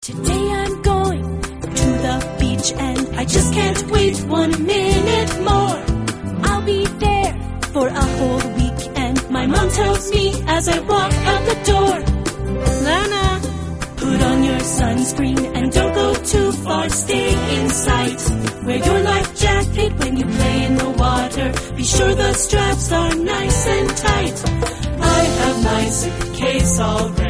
Today I'm going to the beach and I just can't wait 1 minute more. I'll be there for a whole week and my mom tells me as I walk out the door, Lana, put on your sunscreen and don't go too far, stay in sight. Wear your life jacket when you play in the water. Be sure the straps are nice and tight. I have my suitcase all ready.